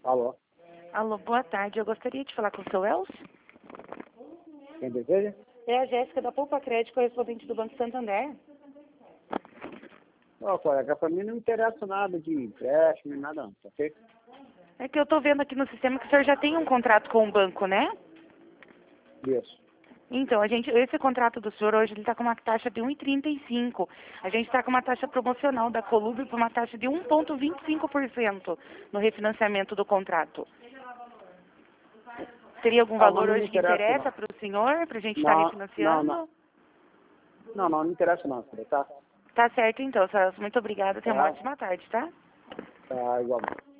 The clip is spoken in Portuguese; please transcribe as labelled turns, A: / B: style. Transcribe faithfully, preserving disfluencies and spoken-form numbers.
A: Alô,
B: Alô, boa tarde. Eu gostaria de falar com o seu Elcio.
A: quem deseja?
B: É a Jéssica da Poupa Crédito, correspondente do Banco Santander.
A: Ó, colega, pra mim não interessa nada de empréstimo, nada não, tá ok?
B: É que eu estou vendo aqui no sistema que o senhor já tem um contrato com o banco, né?
A: Isso.
B: Então, a gente, esse contrato do senhor hoje ele está com uma taxa de um vírgula trinta e cinco. A gente está com uma taxa promocional da Colube por uma taxa de um vírgula vinte e cinco por cento no refinanciamento do contrato. Teria algum
A: Ah, mas
B: valor
A: não me
B: hoje que
A: interessa
B: interessa
A: não.
B: para o senhor, para a gente estar
A: Não, não,
B: refinanciando?
A: não. Não, não, não interessa não, filha, tá?
B: Tá certo então, Celso. Muito obrigada. Tenha uma
A: Tá,
B: ótima tarde, tá?
A: tá igualmente.